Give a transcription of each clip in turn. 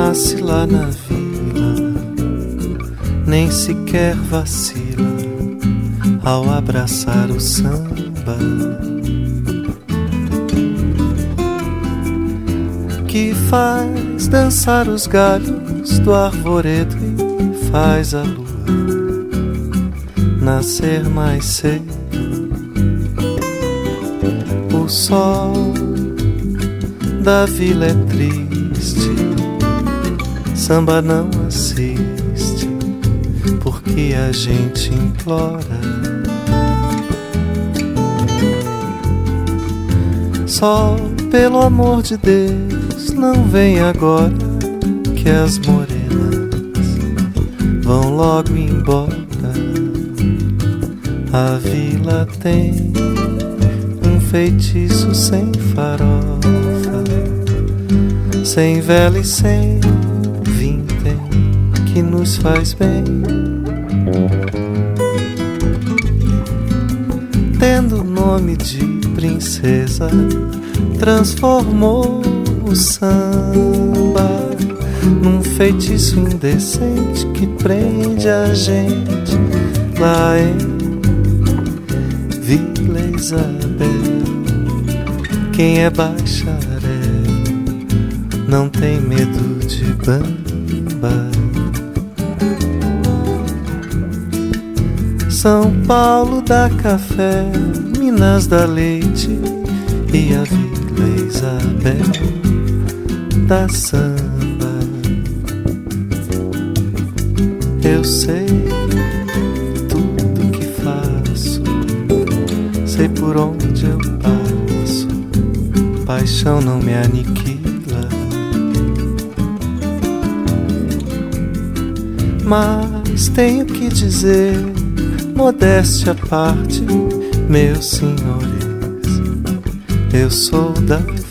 nasce lá na vila, nem sequer vacila ao abraçar o samba, que faz dançar os galhos do arvoredo e faz a lua nascer mais cedo. O sol da vila é triste, samba não assiste, porque a gente implora. Sol, pelo amor de Deus, não vem agora, que as morenas vão logo embora. A vila tem um feitiço sem farofa, sem vela e sem vintém, que nos faz bem. Tendo o nome de princesa, transformou o samba num feitiço indecente que prende a gente lá em Vila Isabel. Quem é bacharel não tem medo de bamba. São Paulo dá café, Minas dá leite, e a Vila Isabel dá samba. Eu sei tudo que faço, sei por onde eu passo, paixão não me aniquila. Mas tenho que dizer, modéstia à parte, meus senhores, eu sou da vila.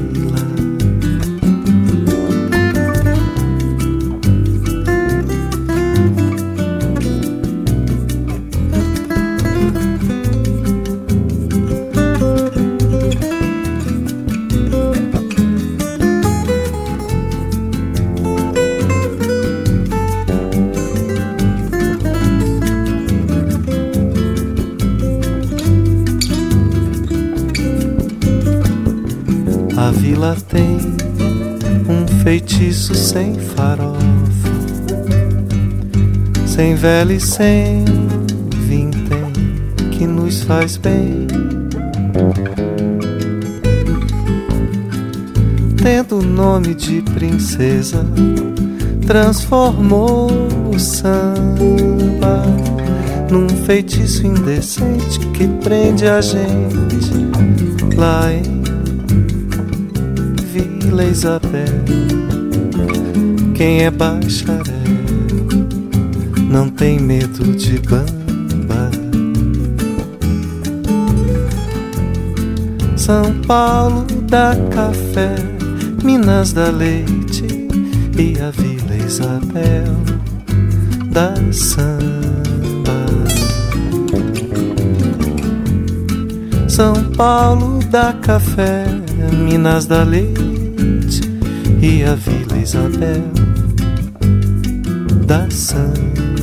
A vila tem um feitiço sem farofa, sem vela e sem vintém, que nos faz bem. Tendo o nome de princesa, transformou o samba num feitiço indecente que prende a gente lá em Vila Isabel. Quem é bacharel não tem medo de bamba. São Paulo dá café, Minas dá leite, e a Vila Isabel dá samba. São Paulo dá café, Minas dá leite, e a Vila Isabel dá samba.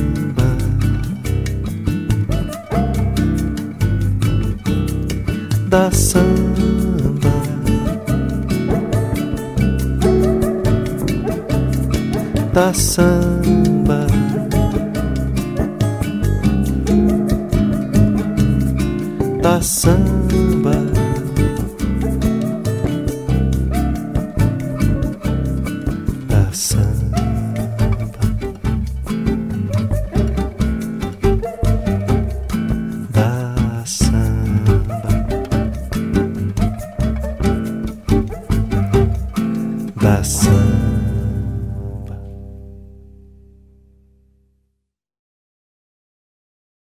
Dá samba. Dá samba. Dá samba. Dá samba.